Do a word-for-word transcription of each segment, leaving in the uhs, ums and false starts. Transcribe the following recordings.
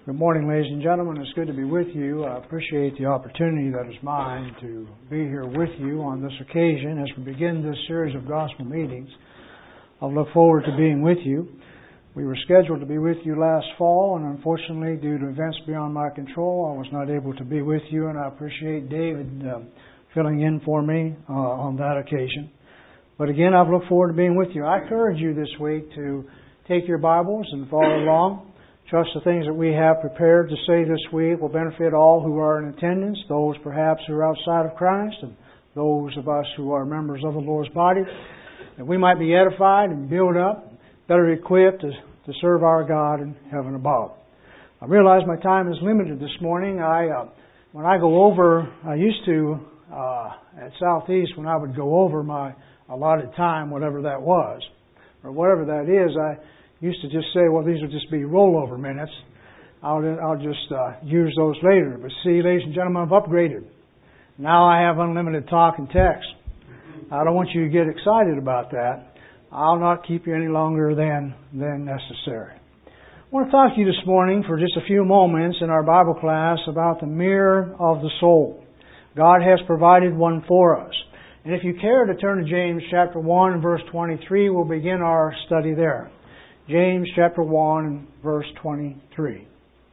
Good morning, ladies and gentlemen. It's good to be with you. I appreciate the opportunity that is mine to be here with you on this occasion as we begin this series of gospel meetings. I look forward to being with you. We were scheduled to be with you last fall, and unfortunately, due to events beyond my control, I was not able to be with you, and I appreciate David uh, filling in for me uh, on that occasion. But again, I've looked forward to being with you. I encourage you this week to take your Bibles and follow along. Trust the things that we have prepared to say this week will benefit all who are in attendance, those perhaps who are outside of Christ, and those of us who are members of the Lord's body, that we might be edified and built up, better equipped to, to serve our God in heaven above. I realize my time is limited this morning. I, uh, when I go over, I used to, uh, at Southeast, when I would go over my allotted time, whatever that was, or whatever that is, I used to just say, well, these will just be rollover minutes. I'll, I'll just uh, use those later. But see, ladies and gentlemen, I've upgraded. Now I have unlimited talk and text. I don't want you to get excited about that. I'll not keep you any longer than, than necessary. I want to talk to you this morning for just a few moments in our Bible class about the mirror of the soul. God has provided one for us. And if you care to turn to James chapter one, verse twenty-three, we'll begin our study there. James chapter one, verse twenty-three.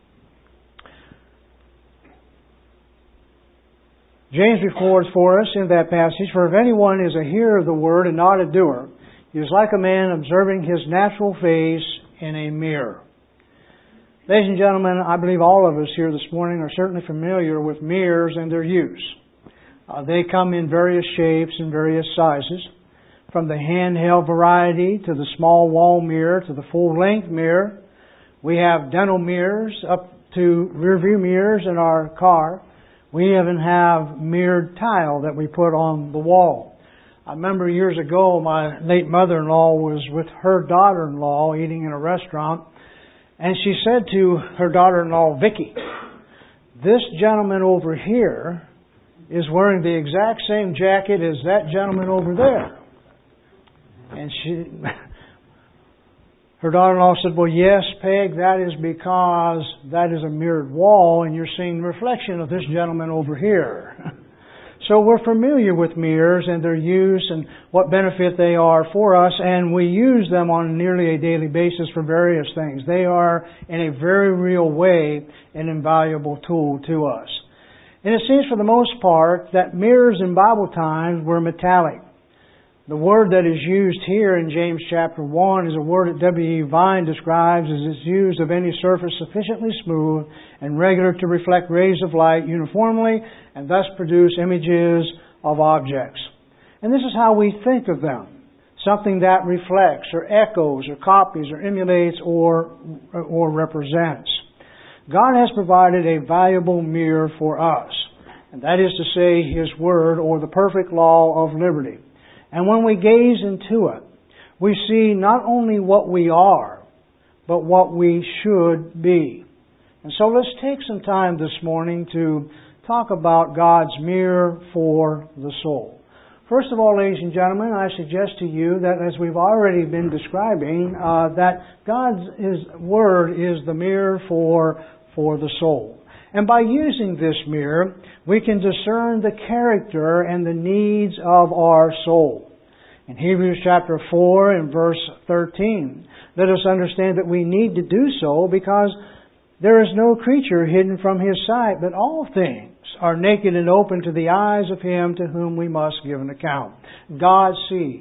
James records for us in that passage, "For if anyone is a hearer of the word and not a doer, he is like a man observing his natural face in a mirror." Ladies and gentlemen, I believe all of us here this morning are certainly familiar with mirrors and their use. Uh, they come in various shapes and various sizes. From the handheld variety to the small wall mirror to the full-length mirror. We have dental mirrors up to rear-view mirrors in our car. We even have mirrored tile that we put on the wall. I remember years ago my late mother-in-law was with her daughter-in-law eating in a restaurant, and she said to her daughter-in-law, "Vicky, this gentleman over here is wearing the exact same jacket as that gentleman over there." And she, her daughter-in-law said, "Well, yes, Peg, that is because that is a mirrored wall and you're seeing the reflection of this gentleman over here." So we're familiar with mirrors and their use and what benefit they are for us, and we use them on nearly a daily basis for various things. They are, in a very real way, an invaluable tool to us. And it seems for the most part that mirrors in Bible times were metallic. The word that is used here in James chapter one is a word that W E Vine describes as it's used of any surface sufficiently smooth and regular to reflect rays of light uniformly and thus produce images of objects. And this is how we think of them. Something that reflects or echoes or copies or emulates or, or represents. God has provided a valuable mirror for us. And that is to say, His Word or the perfect law of liberty. And when we gaze into it, we see not only what we are, but what we should be. And so let's take some time this morning to talk about God's mirror for the soul. First of all, ladies and gentlemen, I suggest to you that as we've already been describing, uh, that God's His Word is the mirror for, for the soul. And by using this mirror, we can discern the character and the needs of our soul. In Hebrews chapter four and verse thirteen, let us understand that we need to do so because there is no creature hidden from His sight, but all things are naked and open to the eyes of Him to whom we must give an account. God sees.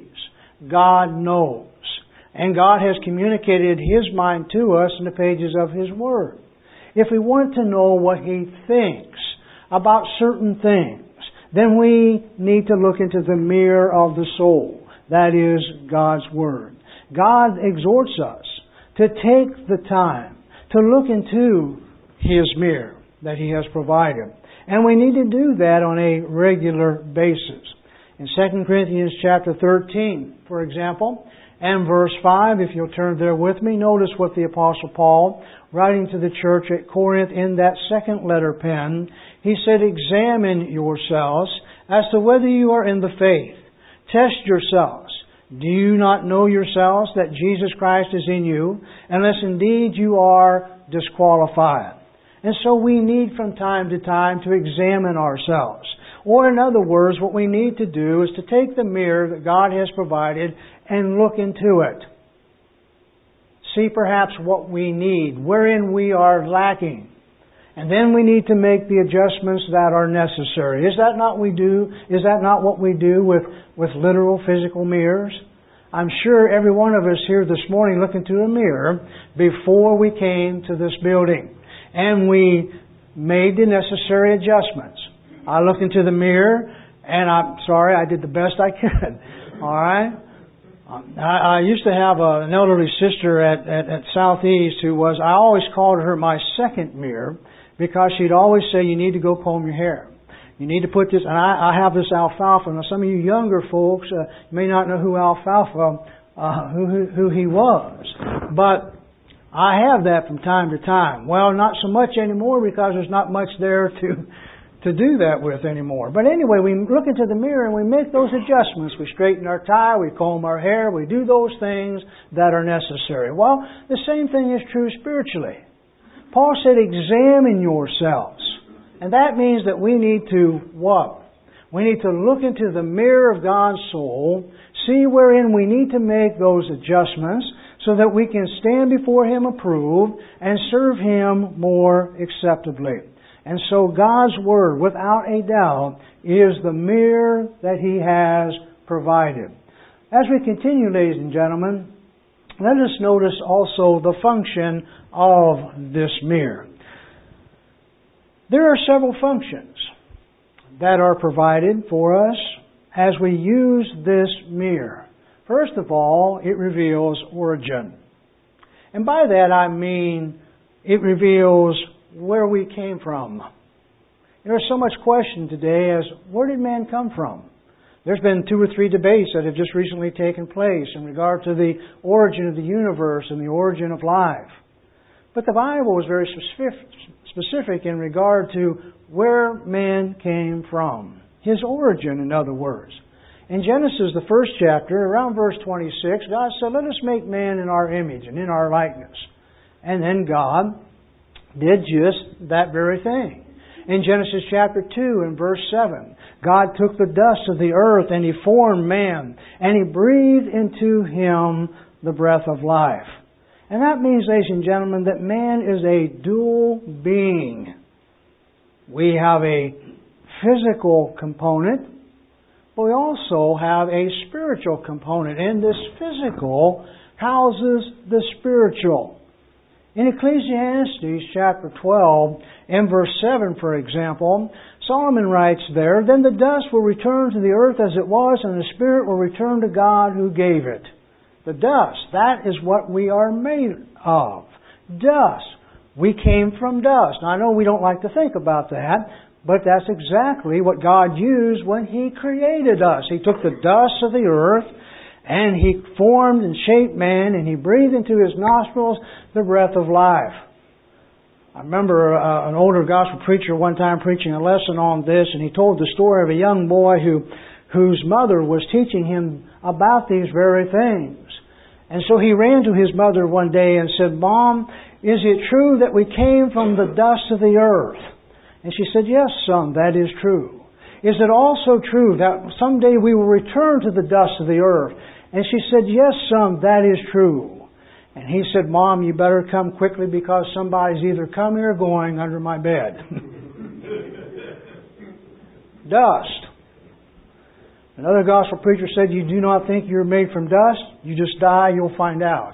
God knows. And God has communicated His mind to us in the pages of His Word. If we want to know what He thinks about certain things, then we need to look into the mirror of the soul. That is God's Word. God exhorts us to take the time to look into His mirror that He has provided. And we need to do that on a regular basis. In Second Corinthians chapter thirteen, for example, and verse five, if you'll turn there with me, notice what the Apostle Paul, writing to the church at Corinth in that second letter pen, he said, "Examine yourselves as to whether you are in the faith. Test yourselves. Do you not know yourselves that Jesus Christ is in you, unless indeed you are disqualify it. And so we need from time to time to examine ourselves. Or in other words, what we need to do is to take the mirror that God has provided and look into it. See perhaps what we need, wherein we are lacking. And then we need to make the adjustments that are necessary. Is that not we do? Is that not what we do with, with literal physical mirrors? I'm sure every one of us here this morning looked into a mirror before we came to this building. And we made the necessary adjustments. I looked into the mirror, and I'm sorry, I did the best I could. All right? I, I used to have a, an elderly sister at, at, at Southeast who was, I always called her my second mirror because she'd always say, you need to go comb your hair. You need to put this, and I, I have this alfalfa. Now some of you younger folks uh, may not know who alfalfa, uh, who, who, who he was. But I have that from time to time. Well, not so much anymore because there's not much there to to do that with anymore. But anyway, we look into the mirror and we make those adjustments. We straighten our tie, we comb our hair, we do those things that are necessary. Well, the same thing is true spiritually. Paul said, examine yourselves. And that means that we need to what? We need to look into the mirror of God's soul, see wherein we need to make those adjustments so that we can stand before Him approved and serve Him more acceptably. And so God's Word, without a doubt, is the mirror that He has provided. As we continue, ladies and gentlemen, let us notice also the function of this mirror. There are several functions that are provided for us as we use this mirror. First of all, it reveals origin. And by that I mean it reveals where we came from. There's so much question today as where did man come from? There's been two or three debates that have just recently taken place in regard to the origin of the universe and the origin of life. But the Bible is very specific in regard to where man came from. His origin, in other words. In Genesis, the first chapter, around verse twenty-six, God said, let us make man in our image and in our likeness. And then God did just that very thing. In Genesis chapter two and verse seven, God took the dust of the earth and He formed man and He breathed into him the breath of life. And that means, ladies and gentlemen, that man is a dual being. We have a physical component, but we also have a spiritual component. And this physical houses the spiritual. In Ecclesiastes chapter twelve and verse seven, for example, Solomon writes there, then the dust will return to the earth as it was, and the spirit will return to God who gave it. The dust, that is what we are made of. Dust. We came from dust. Now, I know we don't like to think about that, but that's exactly what God used when He created us. He took the dust of the earth and He formed and shaped man, and He breathed into his nostrils the breath of life. I remember uh, an older gospel preacher one time preaching a lesson on this, and he told the story of a young boy who, whose mother was teaching him about these very things. And so he ran to his mother one day and said, Mom, is it true that we came from the dust of the earth? And she said, yes, son, that is true. Is it also true that someday we will return to the dust of the earth? And she said, yes, son, that is true. And he said, Mom, you better come quickly because somebody's either coming or going under my bed. Dust. Another gospel preacher said, you do not think you're made from dust? You just die, you'll find out.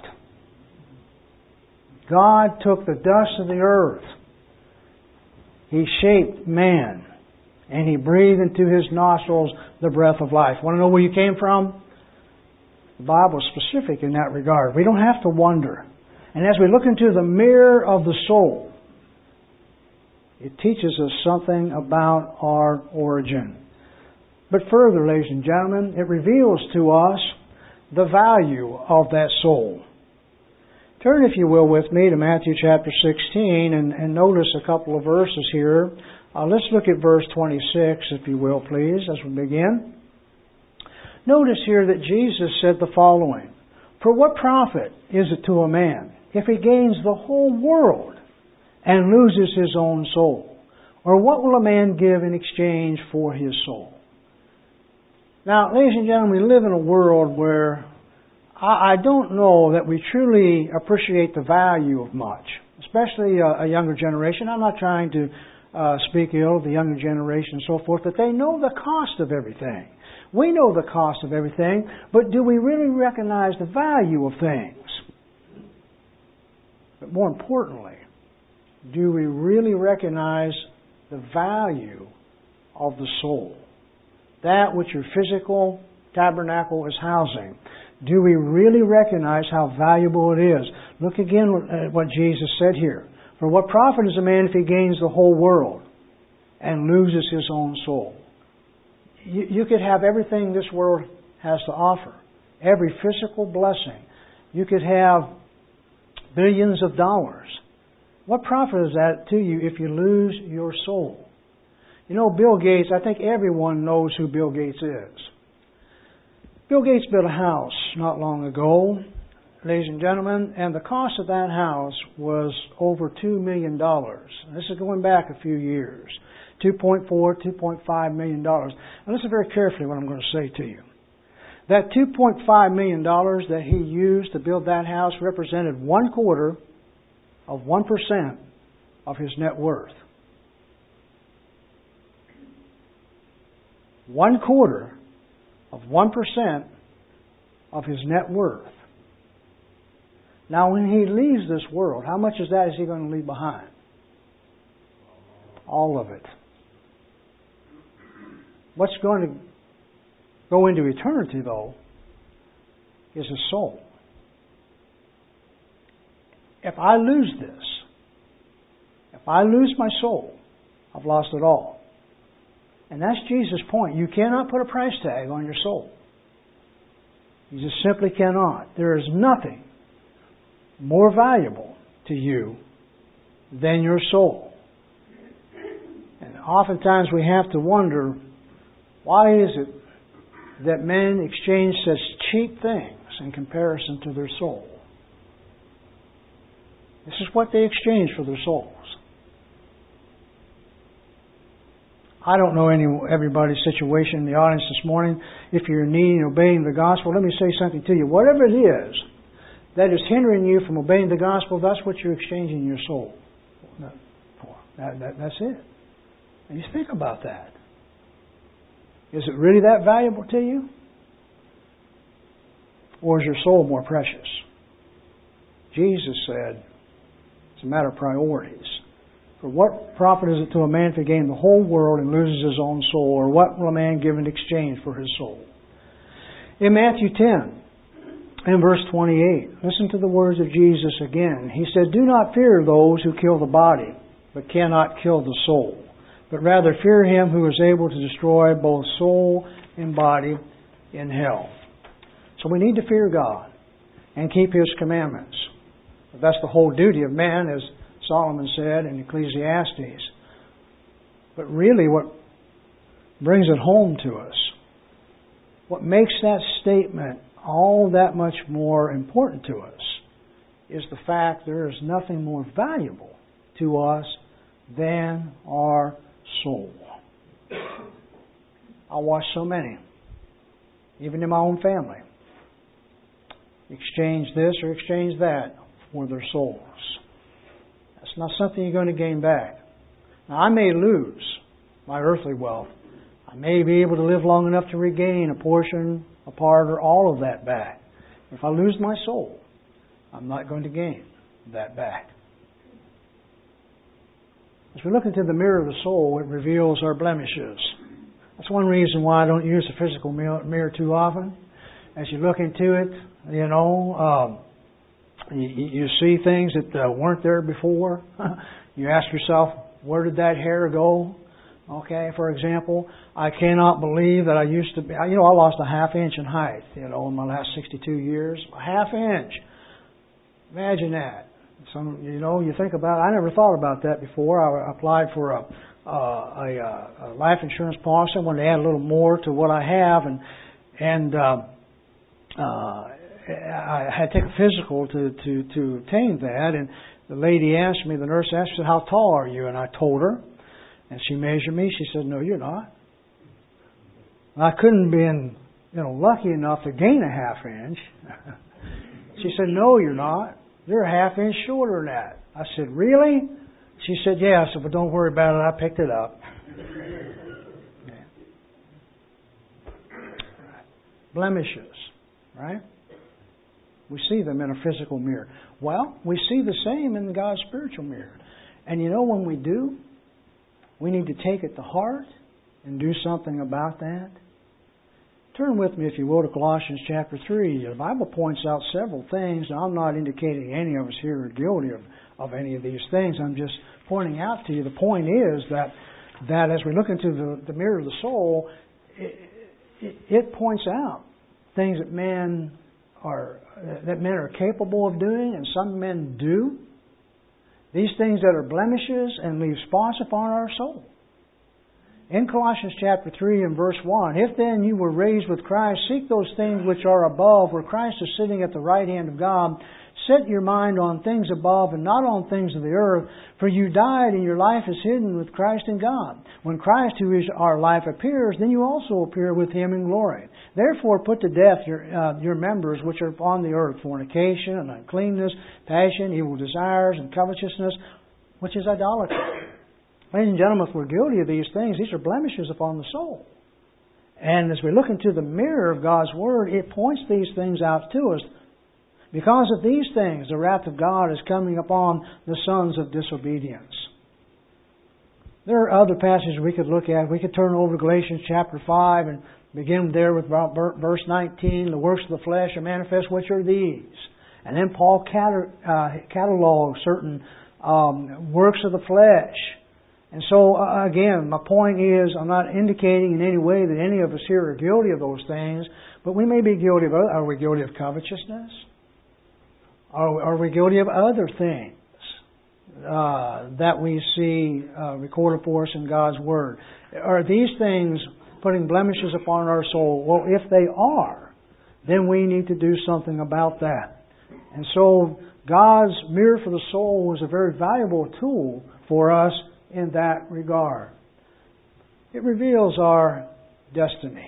God took the dust of the earth. He shaped man. And He breathed into his nostrils the breath of life. Want to know where you came from? The Bible is specific in that regard. We don't have to wonder. And as we look into the mirror of the soul, it teaches us something about our origin. But further, ladies and gentlemen, it reveals to us the value of that soul. Turn, if you will, with me to Matthew chapter sixteen and, and notice a couple of verses here. Uh, let's look at verse twenty-six, if you will, please, as we begin. Notice here that Jesus said the following, for what profit is it to a man if he gains the whole world and loses his own soul? Or what will a man give in exchange for his soul? Now, ladies and gentlemen, we live in a world where I, I don't know that we truly appreciate the value of much, especially a, a younger generation. I'm not trying to uh, speak ill of the younger generation and so forth, but they know the cost of everything. We know the cost of everything, but do we really recognize the value of things? But more importantly, do we really recognize the value of the soul? That which your physical tabernacle is housing. Do we really recognize how valuable it is? Look again at what Jesus said here. For what profit is a man if he gains the whole world and loses his own soul? You, you could have everything this world has to offer. Every physical blessing. You could have billions of dollars. What profit is that to you if you lose your soul? You know, Bill Gates, I think everyone knows who Bill Gates is. Bill Gates built a house not long ago, ladies and gentlemen, and the cost of that house was over two million dollars. This is going back a few years. two point four, two point five million dollars. Now listen very carefully what I'm going to say to you. That two point five million dollars that he used to build that house represented one quarter of one percent of his net worth. One quarter of one percent of his net worth. Now when he leaves this world, how much of that is he going to leave behind? All of it. What's going to go into eternity, though, is his soul. If I lose this, if I lose my soul, I've lost it all. And that's Jesus' point. You cannot put a price tag on your soul. You just simply cannot. There is nothing more valuable to you than your soul. And oftentimes we have to wonder, why is it that men exchange such cheap things in comparison to their soul? This is what they exchange for their souls. I don't know any everybody's situation in the audience this morning. If you're in need of obeying the gospel, let me say something to you. Whatever it is that is hindering you from obeying the gospel, that's what you're exchanging your soul for. That, that, that's it. And you think about that. Is it really that valuable to you? Or is your soul more precious? Jesus said, it's a matter of priorities. For what profit is it to a man if he gain the whole world and loses his own soul? Or what will a man give in exchange for his soul? In Matthew ten, in verse twenty-eight, listen to the words of Jesus again. He said, do not fear those who kill the body, but cannot kill the soul. But rather fear him who is able to destroy both soul and body in hell. So we need to fear God and keep His commandments. That's the whole duty of man, as Solomon said in Ecclesiastes. But really what brings it home to us, what makes that statement all that much more important to us, is the fact there is nothing more valuable to us than our soul. I watch so many, even in my own family, exchange this or exchange that for their souls. That's not something you're going to gain back. Now, I may lose my earthly wealth. I may be able to live long enough to regain a portion, a part, or all of that back. If I lose my soul, I'm not going to gain that back. As we look into the mirror of the soul, it reveals our blemishes. That's one reason why I don't use the physical mirror too often. As you look into it, you know, um, you, you see things that uh, weren't there before. You ask yourself, where did that hair go? Okay, for example, I cannot believe that I used to be, you know, I lost a half inch in height, you know, in my last sixty-two years. A half inch. Imagine that. Some, you know, you think about it. I never thought about that before. I applied for a, uh, a, a life insurance policy. I wanted to add a little more to what I have, and and uh, uh, I had to take a physical to, to, to obtain that. And the lady asked me, the nurse asked me, how tall are you? And I told her. And she measured me. She said, no, you're not. I couldn't have been, you know, lucky enough to gain a half inch. She said, no, you're not. You're a half inch shorter than that. I said, really? She said, yeah. I said, well, don't worry about it. I picked it up. Blemishes, right? We see them in a physical mirror. Well, we see the same in God's spiritual mirror. And you know when we do, we need to take it to heart and do something about that. Turn with me, if you will, to Colossians chapter three. The Bible points out several things. Now, I'm not indicating any of us here are guilty of, of any of these things. I'm just pointing out to you. The point is that, that as we look into the, the mirror of the soul, it, it, it points out things that men are that men are capable of doing, and some men do. These things that are blemishes and leave spots upon our soul. In Colossians chapter three and verse one, if then you were raised with Christ, seek those things which are above, where Christ is sitting at the right hand of God. Set your mind on things above and not on things of the earth, for you died and your life is hidden with Christ in God. When Christ, who is our life, appears, then you also appear with Him in glory. Therefore put to death your uh, your members which are upon the earth, fornication and uncleanness, passion, evil desires, and covetousness, which is idolatry. Ladies and gentlemen, if we're guilty of these things, these are blemishes upon the soul. And as we look into the mirror of God's Word, it points these things out to us. Because of these things, the wrath of God is coming upon the sons of disobedience. There are other passages we could look at. We could turn over to Galatians chapter five and begin there with about verse nineteen. The works of the flesh are manifest, which are these. And then Paul catalogs certain um, works of the flesh. And so, uh, again, my point is, I'm not indicating in any way that any of us here are guilty of those things, but we may be guilty of, are we guilty of covetousness? Are, are we guilty of other things uh, that we see uh, recorded for us in God's Word? Are these things putting blemishes upon our soul? Well, if they are, then we need to do something about that. And so, God's mirror for the soul was a very valuable tool for us in that regard. It reveals our destiny.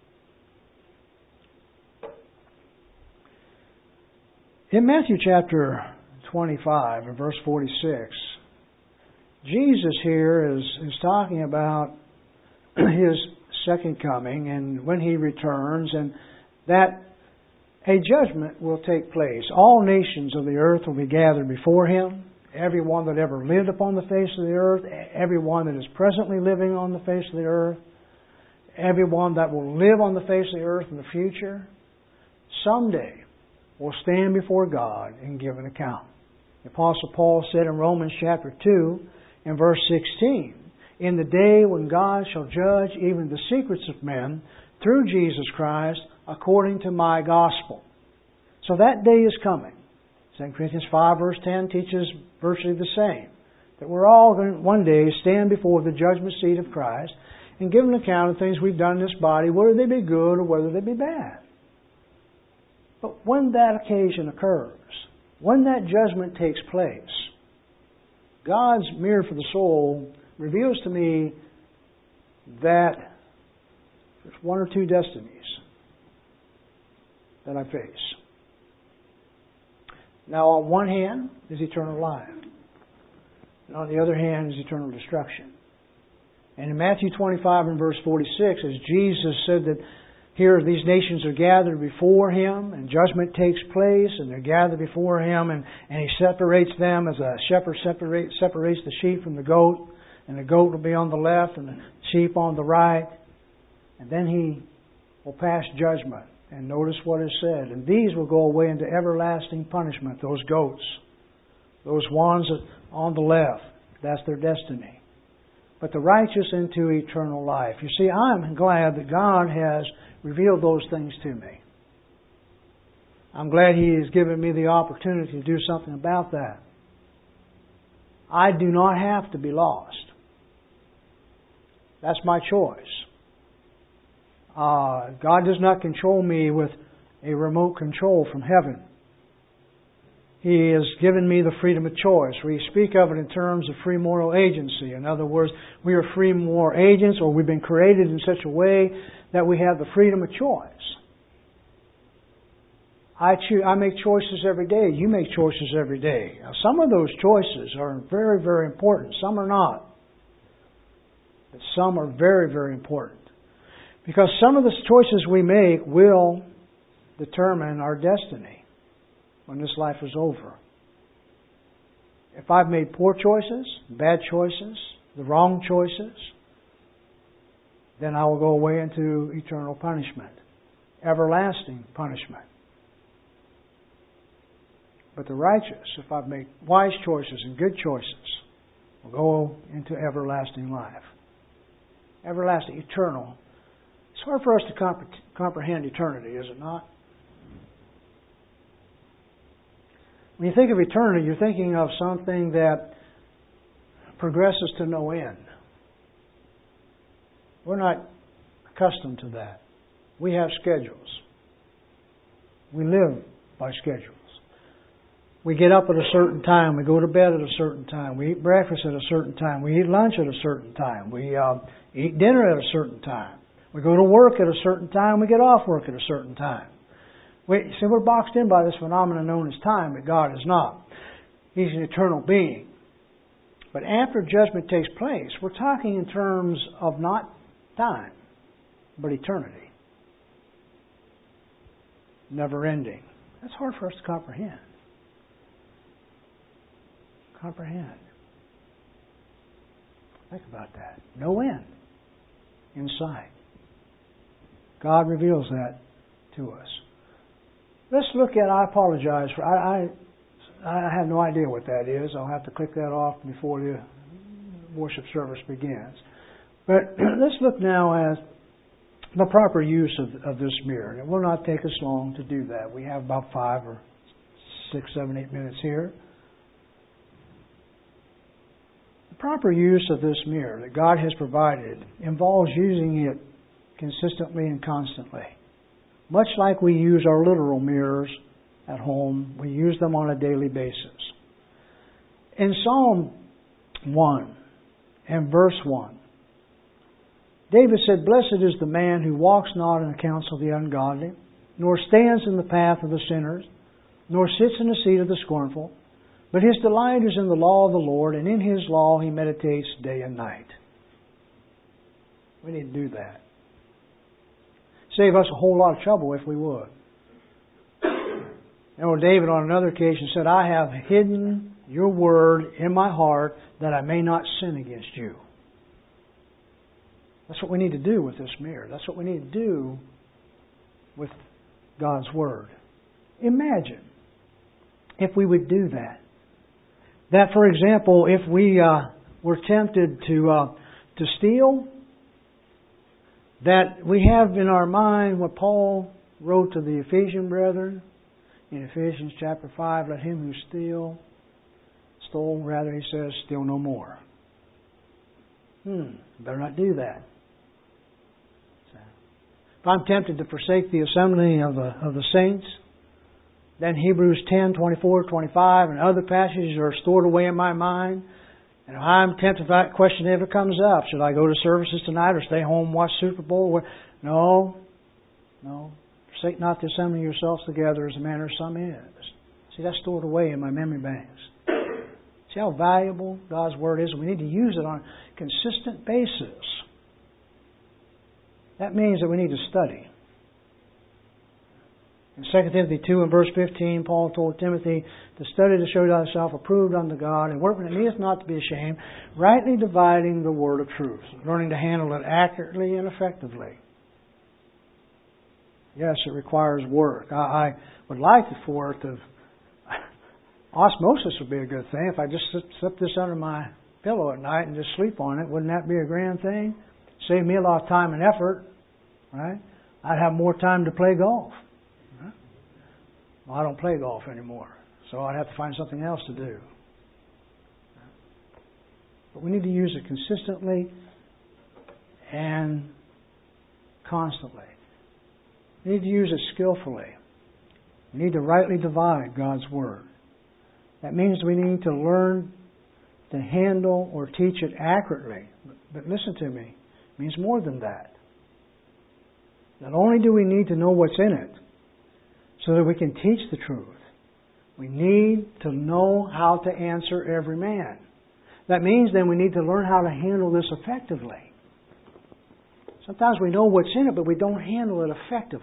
In Matthew chapter twenty-five and verse forty-six, Jesus here is, is talking about His second coming and when He returns, and that a judgment will take place. All nations of the earth will be gathered before Him. Everyone that ever lived upon the face of the earth, everyone that is presently living on the face of the earth, everyone that will live on the face of the earth in the future, someday will stand before God and give an account. The Apostle Paul said in Romans chapter two and verse sixteen, in the day when God shall judge even the secrets of men through Jesus Christ according to my gospel. So that day is coming. Second Corinthians five verse ten teaches virtually the same. That we're all going to one day stand before the judgment seat of Christ and give an account of things we've done in this body, whether they be good or whether they be bad. But when that occasion occurs, when that judgment takes place, God's mirror for the soul reveals to me that there's one or two destinies that I face. Now, on one hand is eternal life. And on the other hand is eternal destruction. And in Matthew twenty-five and verse forty-six, as Jesus said that here these nations are gathered before Him and judgment takes place and they're gathered before Him and, and He separates them as a shepherd separate, separates the sheep from the goat, and the goat will be on the left and the sheep on the right. And then He will pass judgment. And notice what is said. And these will go away into everlasting punishment, those goats. Those ones on the left, that's their destiny. But the righteous into eternal life. You see, I'm glad that God has revealed those things to me. I'm glad He has given me the opportunity to do something about that. I do not have to be lost. That's my choice. Uh, God does not control me with a remote control from heaven. He has given me the freedom of choice. We speak of it in terms of free moral agency. In other words, we are free moral agents, or we've been created in such a way that we have the freedom of choice. I choose, I make choices every day. You make choices every day. Now, some of those choices are very, very important. Some are not. But some are very, very important. Because some of the choices we make will determine our destiny when this life is over. If I've made poor choices, bad choices, the wrong choices, then I will go away into eternal punishment, everlasting punishment. But the righteous, if I've made wise choices and good choices, will go into everlasting life. Everlasting, eternal. It's hard for us to comp- comprehend eternity, is it not? When you think of eternity, you're thinking of something that progresses to no end. We're not accustomed to that. We have schedules. We live by schedules. We get up at a certain time. We go to bed at a certain time. We eat breakfast at a certain time. We eat lunch at a certain time. We uh, eat dinner at a certain time. We go to work at a certain time. We get off work at a certain time. We, see, we're boxed in by this phenomenon known as time, but God is not. He's an eternal being. But after judgment takes place, we're talking in terms of not time, but eternity. Never ending. That's hard for us to comprehend. Comprehend. Think about that. No end in sight. God reveals that to us. Let's look at, I apologize for, I, I, I have no idea what that is. I'll have to click that off before the worship service begins. But let's look now at the proper use of, of this mirror. It will not take us long to do that. We have about five or six, seven, eight minutes here. The proper use of this mirror that God has provided involves using it consistently and constantly. Much like we use our literal mirrors at home, we use them on a daily basis. In Psalm one and verse one, David said, "Blessed is the man who walks not in the counsel of the ungodly, nor stands in the path of the sinners, nor sits in the seat of the scornful, but his delight is in the law of the Lord, and in his law he meditates day and night." We need to do that. Save us a whole lot of trouble if we would. You know, David on another occasion said, "I have hidden your word in my heart that I may not sin against you." That's what we need to do with this mirror. That's what we need to do with God's Word. Imagine if we would do that. That, for example, if we uh, were tempted to uh, to steal, that we have in our mind what Paul wrote to the Ephesian brethren in Ephesians chapter five, "Let him who steal, stole, rather," he says, "steal no more." Hmm, better not do that. If I'm tempted to forsake the assembly of the, of the saints, then Hebrews ten, twenty-four, twenty-five, and other passages are stored away in my mind. And if I'm tempted, that question ever comes up, should I go to services tonight or stay home and watch Super Bowl? No, no. Forsake not the assembling yourselves together as a manner of some is. See, that's stored away in my memory banks. See how valuable God's Word is? We need to use it on a consistent basis. That means that we need to study. In Second Timothy two and verse fifteen, Paul told Timothy to study to show thyself approved unto God, and workman that needeth not to be ashamed, rightly dividing the word of truth, learning to handle it accurately and effectively. Yes, it requires work. I, I would like for it to... Osmosis would be a good thing. If I just slip this under my pillow at night and just sleep on it, wouldn't that be a grand thing? Save me a lot of time and effort, right? I'd have more time to play golf. Right? Well, I don't play golf anymore, so I'd have to find something else to do. But we need to use it consistently and constantly. We need to use it skillfully. We need to rightly divide God's Word. That means we need to learn to handle or teach it accurately. But listen to me, it means more than that. Not only do we need to know what's in it so that we can teach the truth, we need to know how to answer every man. That means then we need to learn how to handle this effectively. Sometimes we know what's in it, but we don't handle it effectively.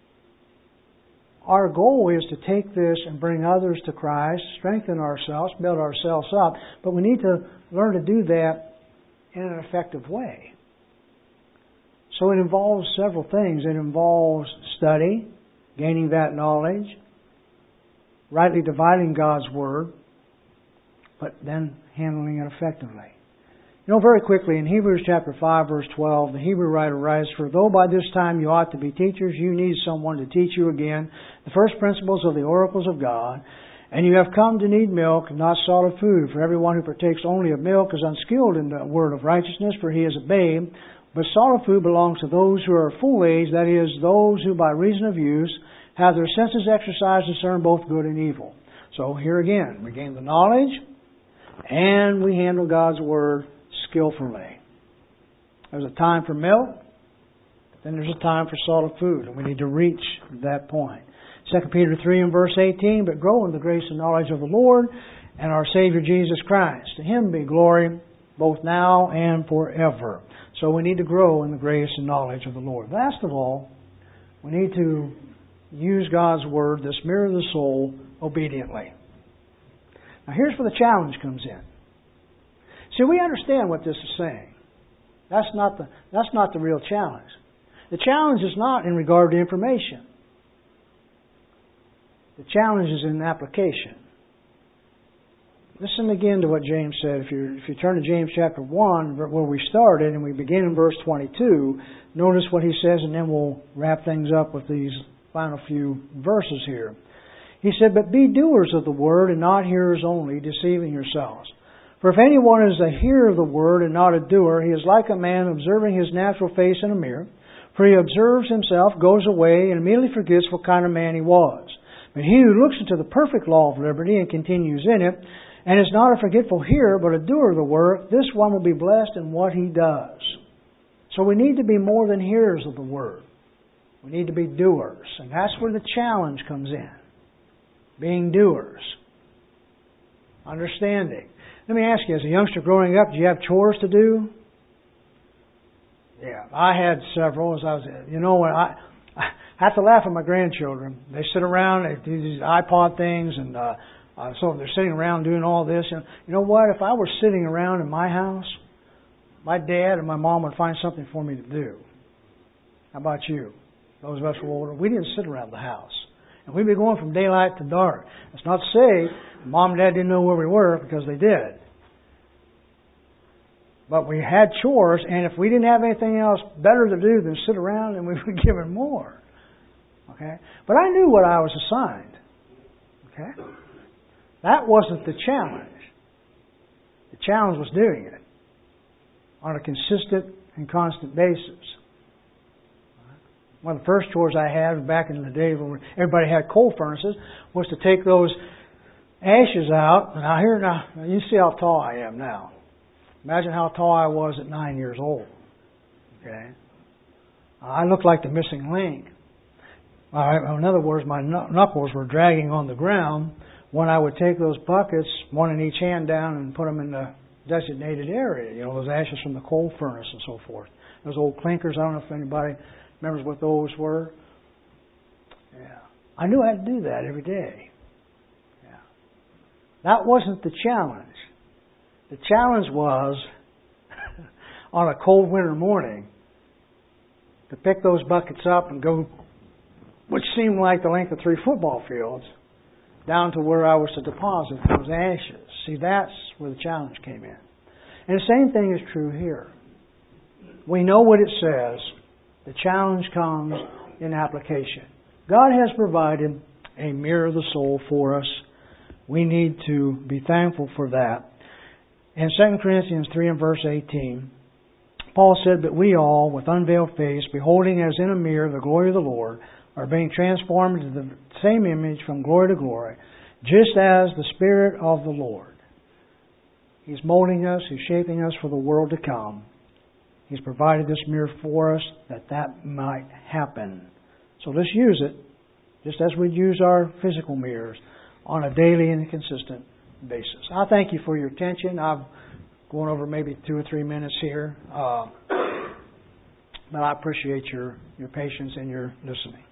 Our goal is to take this and bring others to Christ, strengthen ourselves, build ourselves up, but we need to learn to do that in an effective way. So it involves several things. It involves study, gaining that knowledge, rightly dividing God's Word, but then handling it effectively. You know, very quickly, in Hebrews chapter five, verse twelve, the Hebrew writer writes, "For though by this time you ought to be teachers, you need someone to teach you again the first principles of the oracles of God. And you have come to need milk, not solid food. For everyone who partakes only of milk is unskilled in the word of righteousness, for he is a babe. But solid food belongs to those who are full age, that is, those who by reason of use have their senses exercised to discern both good and evil." So here again, we gain the knowledge and we handle God's Word skillfully. There's a time for milk, then there's a time for solid food, and we need to reach that point. Second Peter three and verse eighteen, "But grow in the grace and knowledge of the Lord and our Savior Jesus Christ. To Him be glory both now and forever." So we need to grow in the grace and knowledge of the Lord. Last of all, we need to use God's Word, this mirror of the soul, obediently. Now here's where the challenge comes in. See, we understand what this is saying. That's not the, that's not the real challenge. The challenge is not in regard to information. The challenge is in application. Listen again to what James said. If you if you turn to James chapter one, where we started, and we begin in verse twenty-two, notice what he says, and then we'll wrap things up with these final few verses here. He said, "But be doers of the word, and not hearers only, deceiving yourselves. For if anyone is a hearer of the word and not a doer, he is like a man observing his natural face in a mirror. For he observes himself, goes away, and immediately forgets what kind of man he was. But he who looks into the perfect law of liberty and continues in it, and is not a forgetful hearer, but a doer of the work, this one will be blessed in what he does." So we need to be more than hearers of the Word. We need to be doers. And that's where the challenge comes in. Being doers. Understanding. Let me ask you, as a youngster growing up, did you have chores to do? Yeah, I had several. As I was, you know, when I, I have to laugh at my grandchildren. They sit around, they do these iPod things, and uh, uh, so they're sitting around doing all this. And you know what? If I were sitting around in my house, my dad and my mom would find something for me to do. How about you? Those of us who were older, we didn't sit around the house. And we'd be going from daylight to dark. That's not to say Mom and Dad didn't know where we were, because they did. But we had chores, and if we didn't have anything else better to do than sit around, then we were given more. Okay? But I knew what I was assigned. Okay? That wasn't the challenge. The challenge was doing it on a consistent and constant basis. One of the first chores I had back in the day when everybody had coal furnaces was to take those ashes out. Now here, now you see how tall I am now. Imagine how tall I was at nine years old. Okay, I looked like the missing link. All right, in other words, my knuckles were dragging on the ground when I would take those buckets, one in each hand, down and put them in the designated area. You know, those ashes from the coal furnace and so forth. Those old clinkers. I don't know if anybody remembers what those were. Yeah, I knew I had to do that every day. Yeah, that wasn't the challenge. The challenge was, on a cold winter morning, to pick those buckets up and go, which seemed like the length of three football fields, down to where I was to deposit those ashes. See, that's where the challenge came in. And the same thing is true here. We know what it says. The challenge comes in application. God has provided a mirror of the soul for us. We need to be thankful for that. In Second Corinthians three and verse eighteen, Paul said, "But we all, with unveiled face, beholding as in a mirror the glory of the Lord, are being transformed into the same image from glory to glory, just as the Spirit of the Lord. He's molding us, He's shaping us for the world to come. He's provided this mirror for us that that might happen. So let's use it, just as we use our physical mirrors, on a daily and consistent basis. I thank you for your attention. I've gone over maybe two or three minutes here. Uh, but I appreciate your, your patience and your listening.